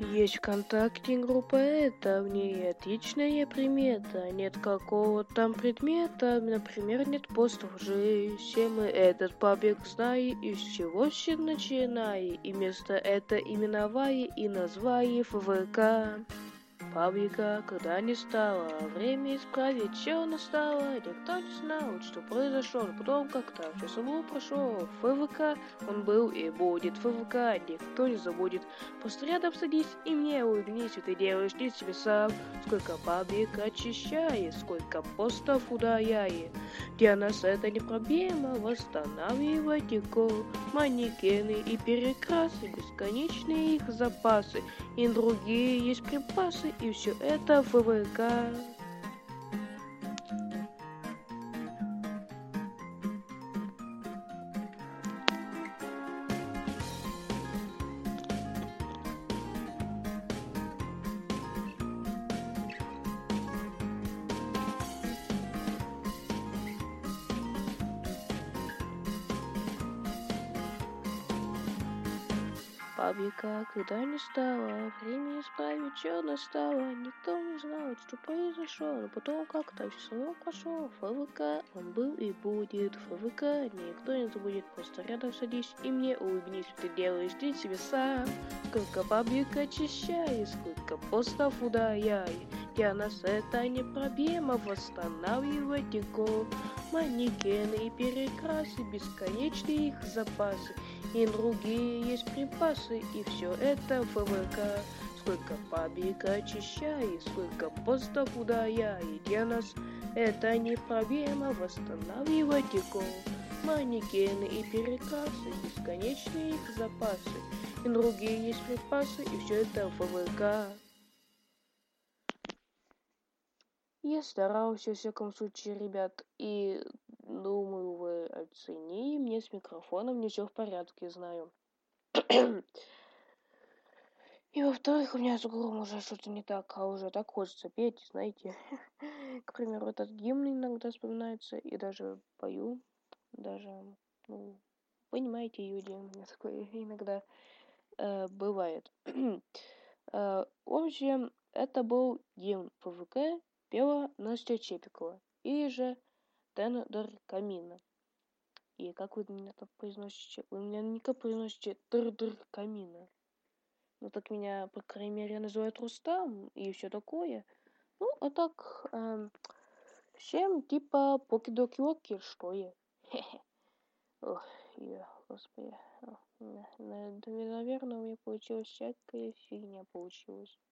Есть ВКонтакте группа эта, в ней отличная примета. Нет какого там предмета, например, нет постов уже. Все мы этот паблик знаем, из чего все начиная. И вместо это именовая и назвали ФВК. Паблика, когда не стало, время исправить все настало. Никто не знал, что произошло, но потом как-то все само прошло. ФВК, он был и будет ФВК, никто не забудет. Просто рядом садись и мне улыбнись, и ты делаешь не себе сам. Сколько паблик очищает, сколько постов удаляет. Для нас это не проблема, восстанавливать его. Манекены и перекрасы, бесконечные их запасы. И другие есть припасы, и все это ФВК. Паблика, когда не стало, время исправить все настало. Никто не знал, что произошло, но потом как-то все само прошло. ФВК, он был и будет. ФВК, никто не забудет, просто рядом садись и мне улыбнись, ты делаешь ты себе сам. Сколько паблик очищает, сколько постов удаляет. Для нас это не проблема, восстанавливать его. Манекены и перекрасы, бесконечные их запасы. И другие есть припасы, и все это ФВК. Сколько паблик очищает, сколько постов удаляет. Для нас это не проблема, восстанавливать его. Манекены и перекрасы, бесконечные их запасы. И другие есть припасы, и все это ФВК. Я старался, во всяком случае, ребят, и думаю, вы оценили. Мне с микрофоном не все в порядке, знаю. И во-вторых, у меня с горлом уже что-то не так, а уже так хочется петь, знаете. К примеру, этот гимн иногда вспоминается, и даже пою, даже, ну, понимаете, люди, у меня такое иногда бывает. В общем, это был гимн ФВК, пела Настя Чепикова, или же Тендер Камина. И как вы меня так произносите? Вы меня никак произносите Тендер Камина. Ну, так меня, по крайней мере, называют Рустам и все такое. Ну, а так, всем типа поки-доки-оки, что ли? Хе-хе. Ох, господи. Наверное, у меня получилась всякая фигня получилась.